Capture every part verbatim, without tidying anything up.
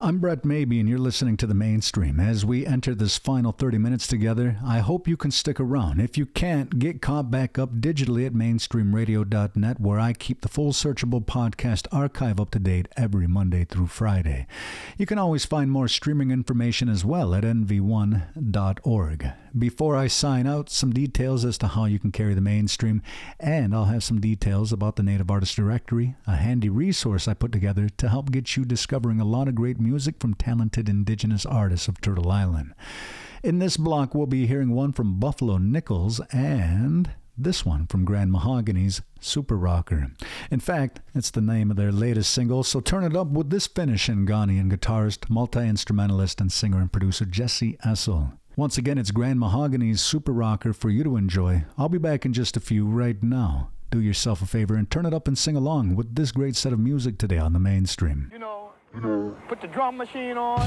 I'm Brett Maybe, and you're listening to The Mainstream. As we enter this final thirty minutes together, I hope you can stick around. If you can't, get caught back up digitally at mainstream radio dot net, where I keep the full searchable podcast archive up to date every Monday through Friday. You can always find more streaming information as well at N V one dot org. Before I sign out, some details as to how you can carry The Mainstream, and I'll have some details about the Native Artist Directory, a handy resource I put together to help get you discovering a lot of great music from talented Indigenous artists of Turtle Island. In this block, we'll be hearing one from Buffalo Nichols and this one from Grand Mahogany's Super Rocker. In fact, it's the name of their latest single, so turn it up with this Finnish Ngonian guitarist, multi-instrumentalist, and singer and producer Jesse Essel. Once again, it's Grand Mahogany's Super Rocker for you to enjoy. I'll be back in just a few right now. Do yourself a favor and turn it up and sing along with this great set of music today on The Mainstream. You know, put the drum machine on,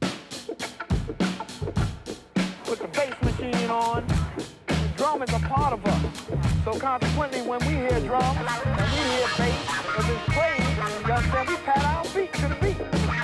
put the bass machine on. The drum is a part of us. So consequently, when we hear drums and we hear bass, if it's played, you understand, we pat our feet to the beat.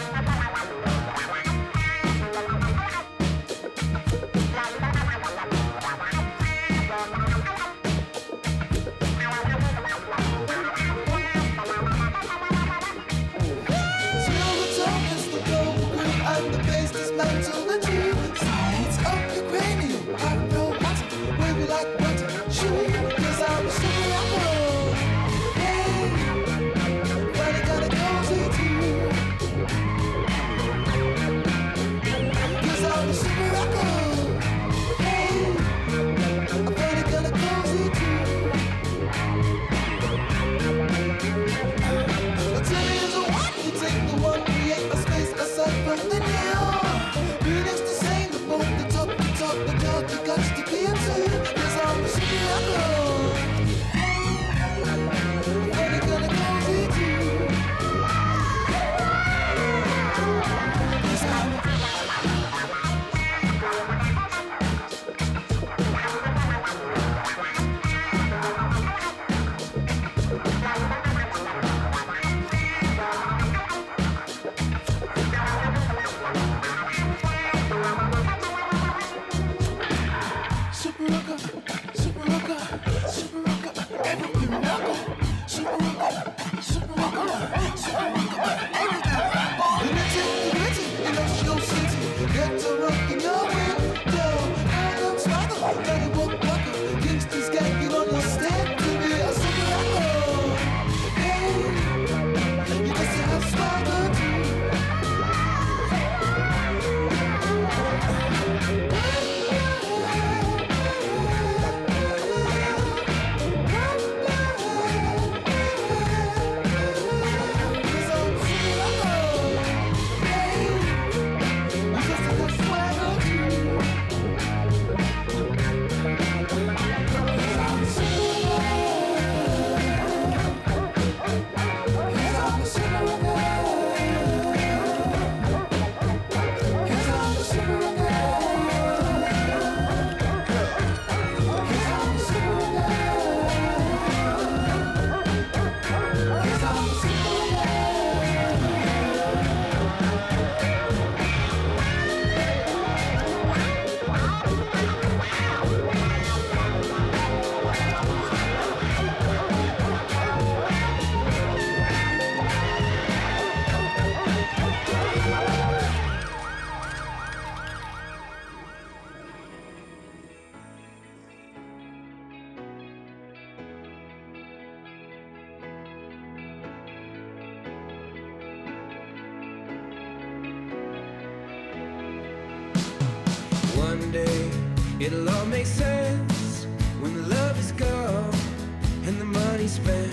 One day it'll all make sense when the love is gone and the money spent.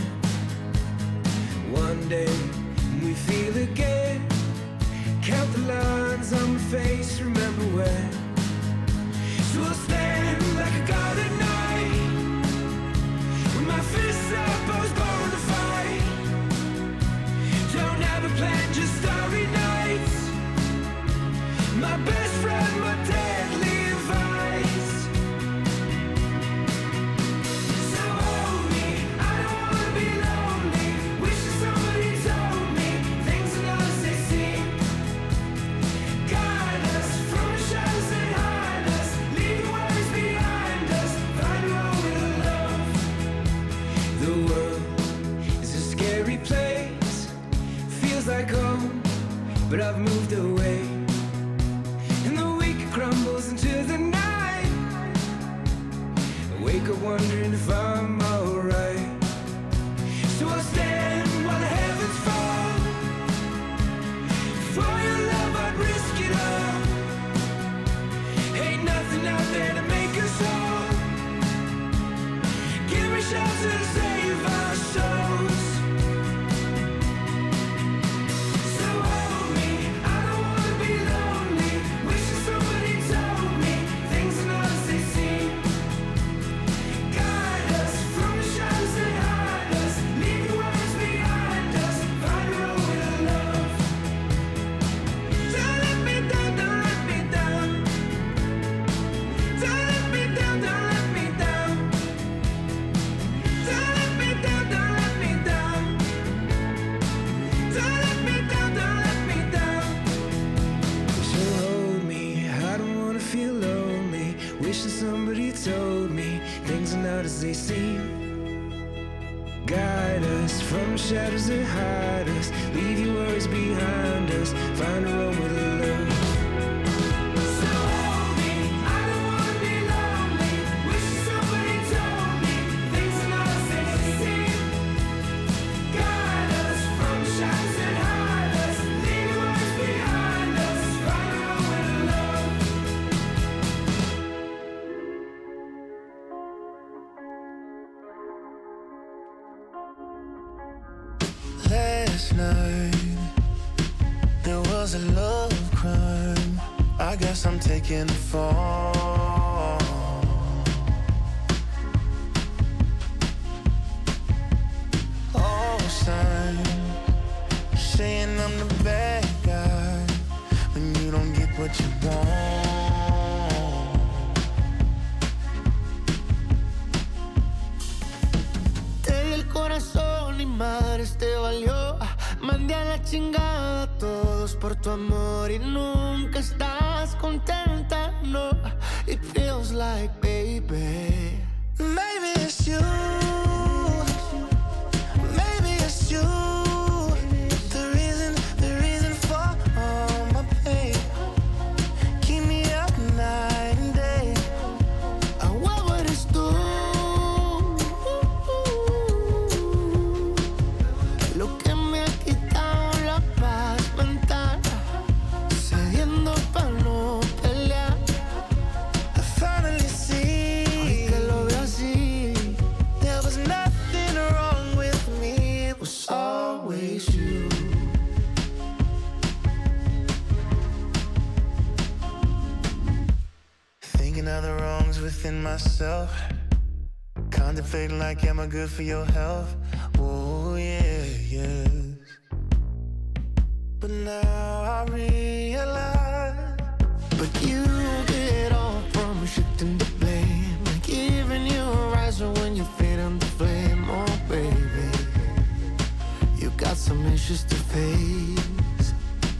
One day when we feel again, count the lines on my face, remember when. So I'll stand like a god at night, with my fists up, I was born to fight. Don't have a plan, just starry nights. My best friend, my deadly advice. So hold me, I don't wanna be lonely. Wishing somebody told me things are not as they seem. but I've moved away. And the week crumbles into the night. I wake up wondering if I'm alright. So I'll stand while the heavens fall. For your love I'd risk it all. Ain't nothing out there to make us whole. Give me shelter to save our souls. So hold me, I don't wanna be lonely. Wishing somebody told me things are not as they seem. Guide us from the shadows that hide us. Leave your worries behind us. Find a road with love. Don't let me down, don't let me down. Don't let me down, don't let me down. Don't let me down, don't let me down. Don't let me down, don't let me down. So hold me, I don't wanna feel lonely. Wishing somebody told me things are not as they seem. Guide us from shadows that hide us. Leave your worries behind us. Find a road with love. So hold me, I don't wanna be lonely. Wishing somebody told me things are not as they seem. Guide us from shadows that hide us. Leave your worries behind us. Find a road with love. Last night, there was a love crime. I guess I'm taking the fall. All signs saying I'm the bad guy when you don't get what you want. Te di el corazón y madres te valió. Mandé a la chingada a todos por tu amor y nunca estás contenta, no. It feels like, baby, Maybe it's you. Maybe it's you. The reason, the reason for all my pain. Keep me up night and day. ¿a huevo eres tú? Lo que me ha quitado la paz mental, cediendo pa' no pelear. I finally see Hoy que lo veo así, there was nothing wrong with me. It was always you. thinking of the wrongs within myself. Contemplating like, am I good for your health? Oh yeah, yes. But now I realize, But you get off from shifting the blame, like giving you a rise when you feed on the flame. Oh baby, you got some issues to face.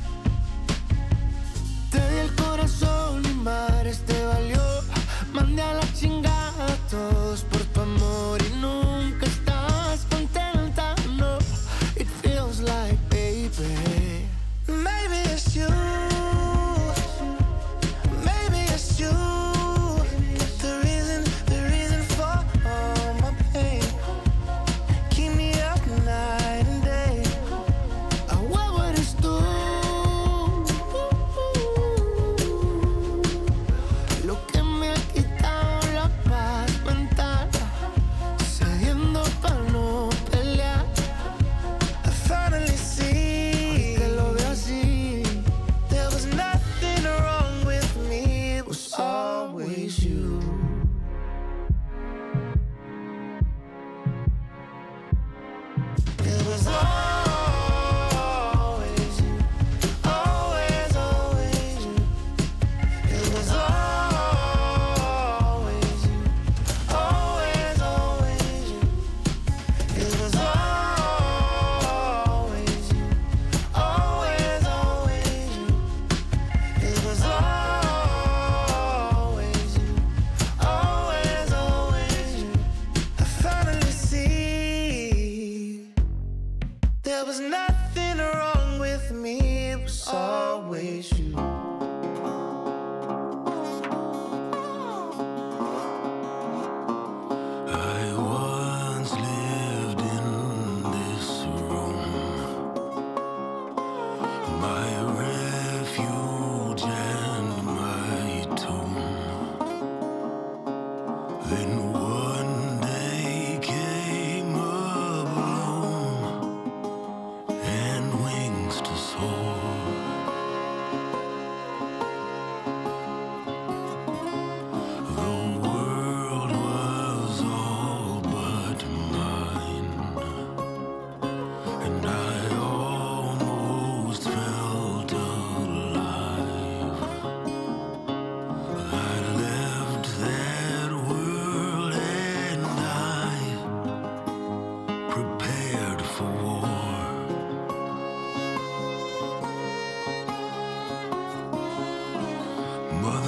Te di el corazón y madres te valió. Mandé a la chingada a todos por tu amor y nunca estás contenta, no. It feels like, baby, maybe it's you. Maybe it's you. The reason, the reason for all my pain. Keep me up night and day. ¿a huevo eres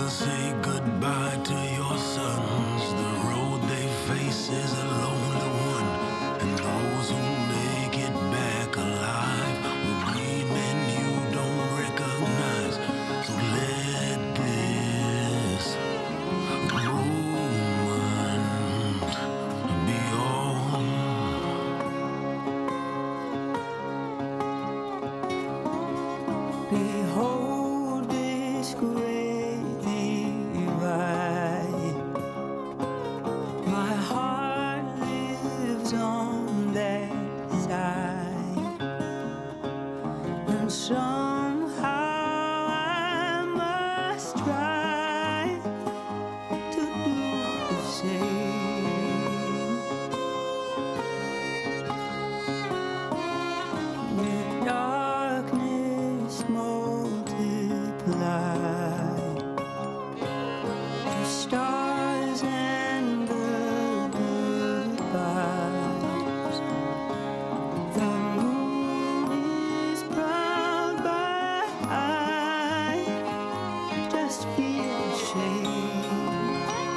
Father, say goodbye to your sons. The road they face is a lonely one, and those who make it back alive will be men you don't recognize. So let this moment be all. Behold this great divide. My heart lives on that side, and somehow I must try to do the same. The darkness multiplied, the stars and the goodbyes. The moon is proud, but I just feel shame.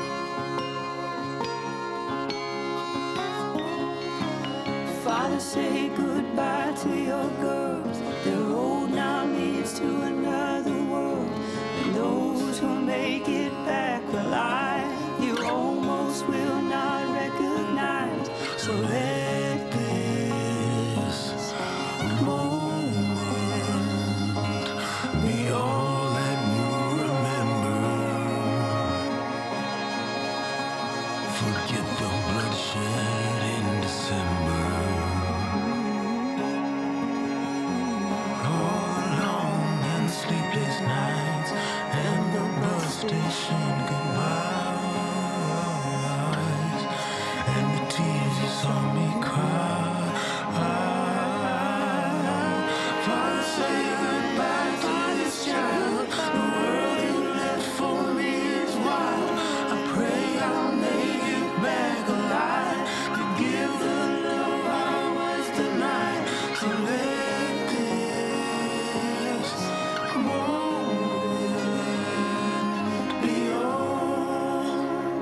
Father, say goodbye to your girls. The road now leads to another world, and those who make it back alive, you almost will not recognize. So let this moment Be all that you remember. Forget the bloodshed in December. All the long and sleepless nights and the bus station goodbyes, and the tears you saw me cry. Father, say goodbye to this child. The world you left for me is wild. I pray I'll make it back alive to give the love I was denied. So let this moment be all.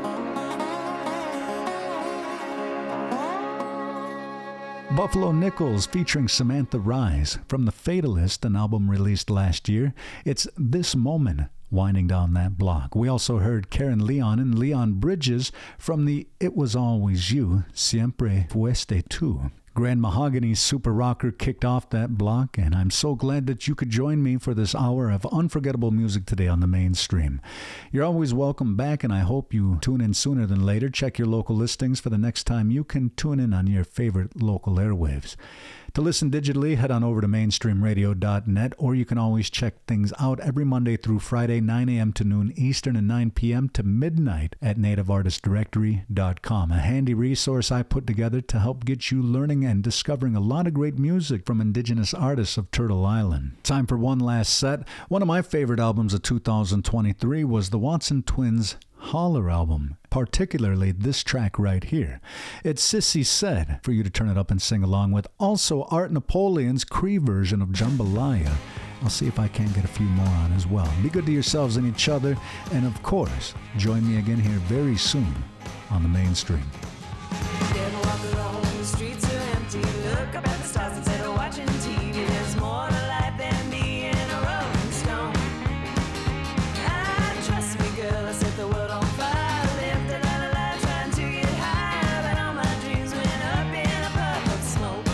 Buffalo Nichols featuring Samantha Rise from The Fatalist, an album released last year. It's This Moment, winding down that block. We also heard Karen Leon and Leon Bridges from the It Was Always You, Siempre Fuiste Tú. Grand Mahogany's Super Rocker kicked off that block, and I'm so glad that you could join me for this hour of unforgettable music today on the Mainstream. You're always welcome back, and I hope you tune in sooner than later. Check your local listings for the next time you can tune in on your favorite local airwaves. To listen digitally, head on over to mainstream radio dot net, or you can always check things out every Monday through Friday, nine a.m. to noon Eastern and nine p.m. to midnight at native artist directory dot com, a handy resource I put together to help get you learning and discovering a lot of great music from indigenous artists of Turtle Island. Time for one last set. One of my favorite albums of two thousand twenty-three was the Watson Twins' Holler album, particularly this track right here. It's Sissy Said for you to turn it up and sing along with. Also Art Napoleon's Cree version of Jambalaya. I'll see if I can get a few more on as well. Be good to yourselves and each other, and of course, join me again here very soon on the Mainstream. Then walk along, the streets are empty. Look up at the stars instead of watching T V. There's more to life than being a rolling stone. Ah, trust me, girl, I set the world on fire. Lived a lot of life trying to get high, but all my dreams went up in a puff of smoke.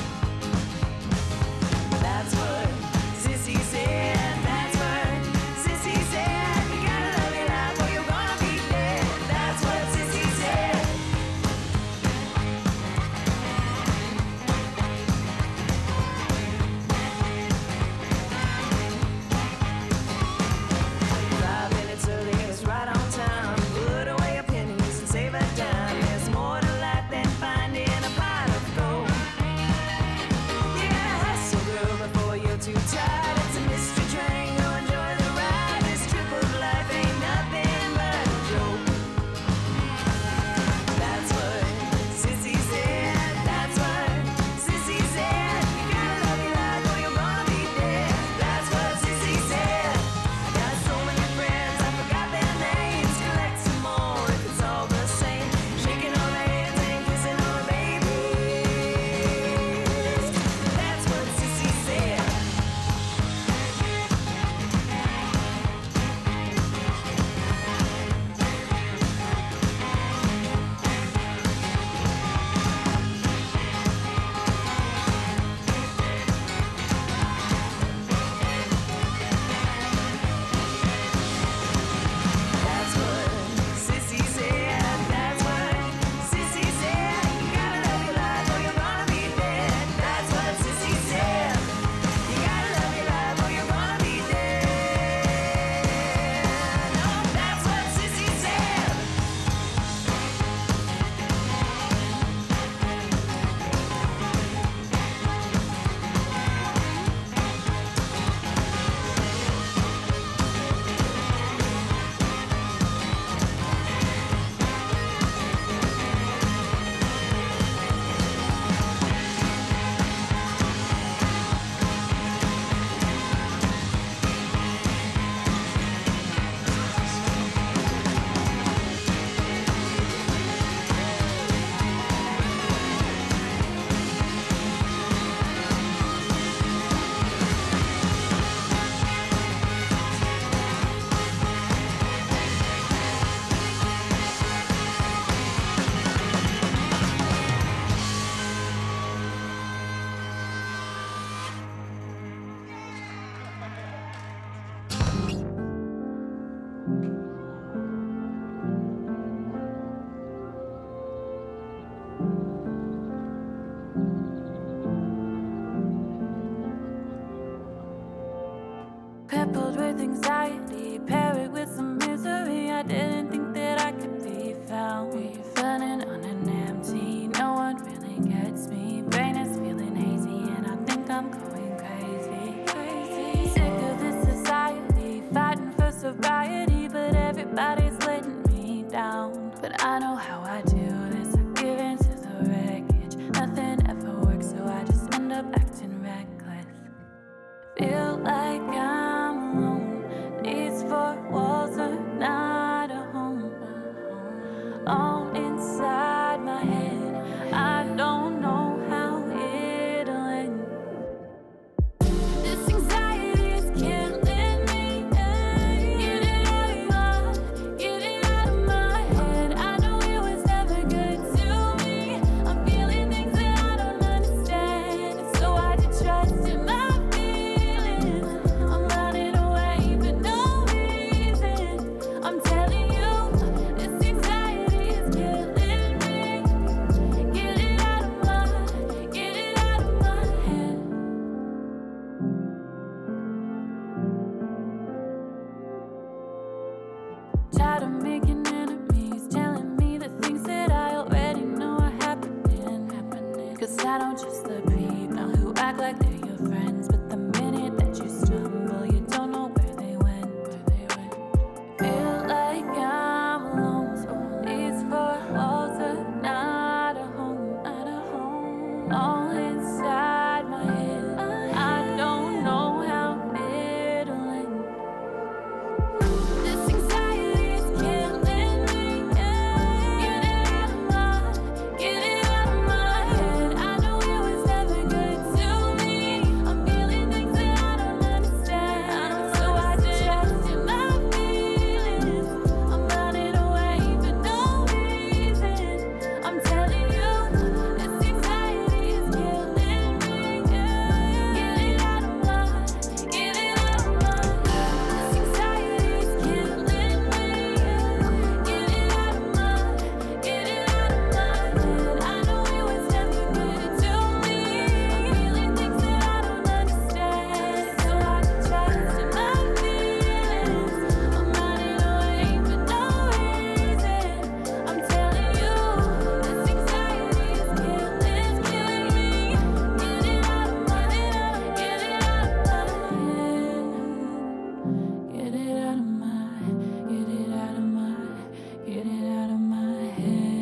That's what Sissy said. That's what Sissy said. You gotta love it life or you're gonna be dead. That's what Sissy said. with anxiety, pair it with some misery. I didn't think that I could be found. Running on an empty, no one really gets me. Brain is feeling hazy and I think I'm going crazy. Crazy. Sick of this society, fighting for sobriety, but everybody's letting me down. But I know how I do this, I give in to the wreckage. Nothing ever works, so I just end up acting reckless. Feel like I'm alone. These four walls are not a home. All inside my head, I don't know how it'll end. This anxiety is killing me. Get it out of my, get it out of my head. I know it was never good to me. I'm feeling things that I don't understand. It's so hard to trust in my feelings. I'm running away for no reason. I'm telling you, this anxiety is killing me. Get it out of my, get it out of my head. Tired of making enemies, telling me the things that I already know are happening, happening. Cause I don't trust the people who act like they're your friends, but the minute that you stumble, you don't know where they went, where they went. Feel like I'm alone, so these four walls are not a home, not a home. All inside my head, I don't know how it'll end. This anxiety is killing me. Get it out of my, get it out of my head. I know it was never good to me. I'm feeling things that I don't understand. So I trust in my feelings. I'm running away for no reason. I'm telling you, this anxiety is killing me. Get it out of my, get it out of my. This anxiety is killing me. Get it out of my, get it out of my head. I know it was never good to me. I'm feeling things that I don't understand. So I trust in my feelings. I'm running away for no reason. I'm telling you, this anxiety is killing, is killing me. Get it out of my, get it out of my head. Get it out of my, get it out of my, get it out of my head.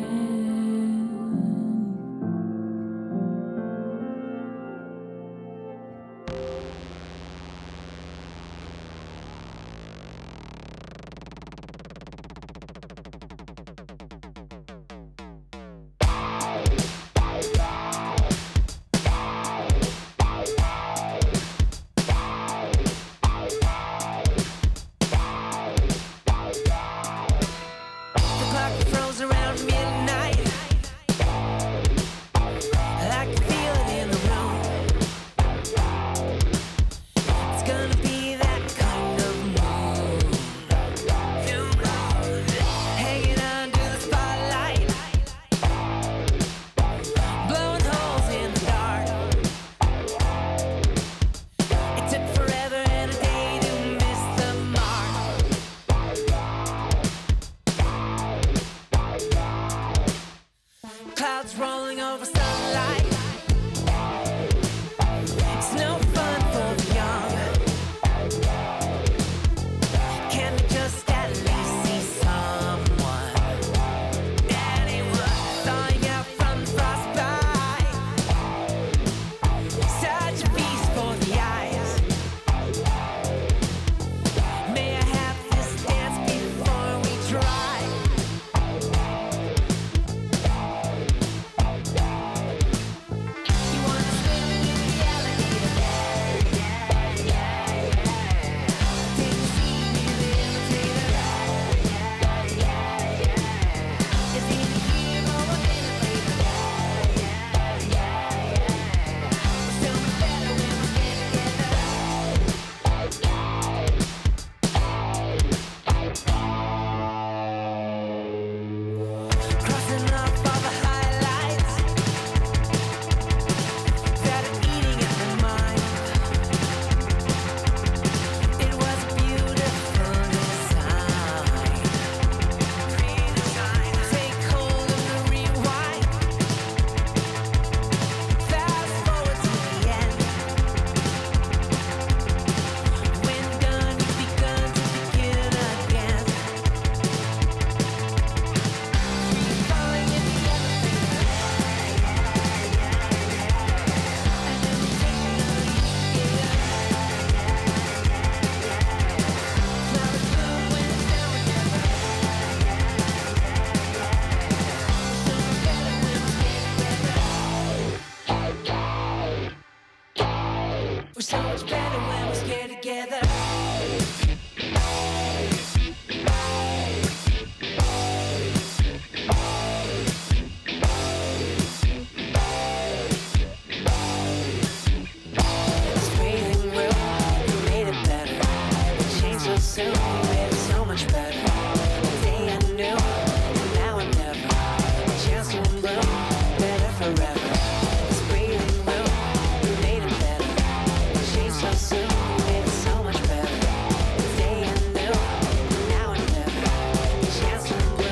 soon, made it so much better. The day I knew, now and never. A chance to bloom, better forever. It's breathing room, made it better. It changed so soon, made it so much better. The day I knew, now and never. A chance to bloom.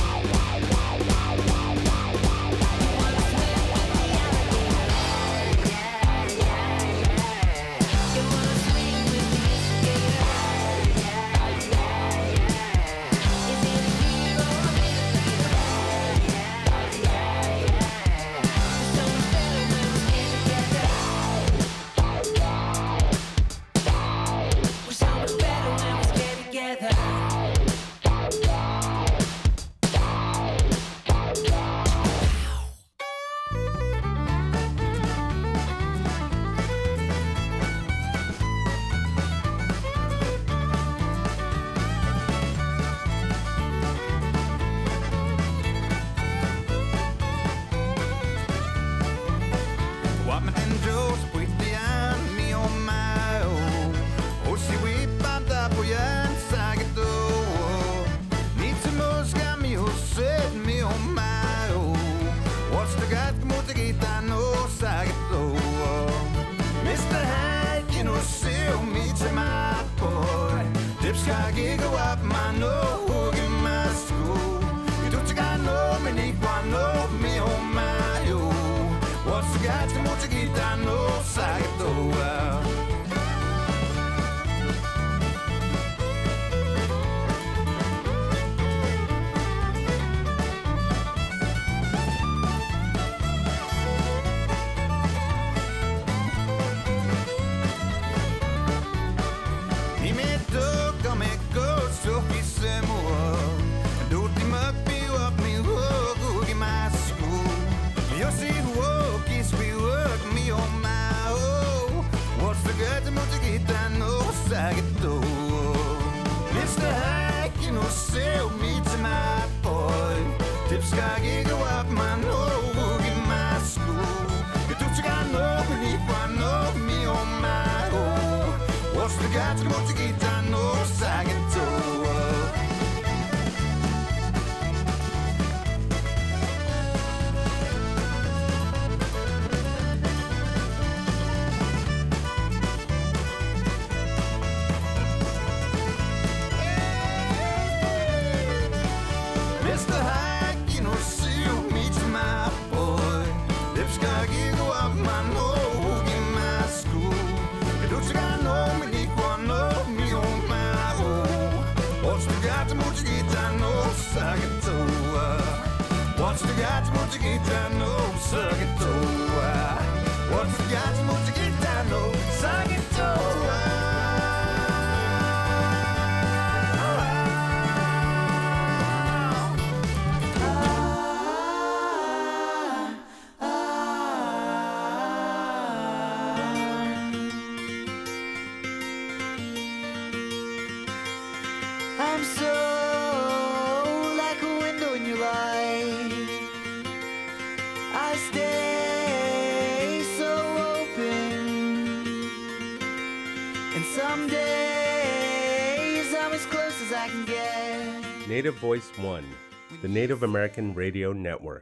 We're so much better when we stay together. What my angels put behind me on my own. Oh, si oui, panta poyan sagito. Need some more scammy who set me on my own. What's the gat motigita no sagito? Mister Hyde, you know, seal me to my boy. Dips got giggle up my no, in my school. You don't got no, me need one, no, me on my own. What's the guy to motor guitar no sagito? Mi metto come corso chi se muove. L'ultimo più up mi hogo che my school. Io si work is we work me on my own. What's the good to motor guitar no sagito? Mister Hyde, you know, sell me to my boy. Tips got giggle up my no in my school. You don't got no need one no me on my own. What's the guy to motor guitar no sagito? Mister Hyde, you know, seal me to my boy. Lips got giggle up my no in my school. You don't got no me need one no me on my own. What's the guy to motor guitar no sagito? What's the guy to motor guitar no sagito? What's the guy to motor guitar no sagito? I'm so like a window in your life. I stay so open. And some days I'm as close as I can get. Native Voice One, the Native American Radio Network.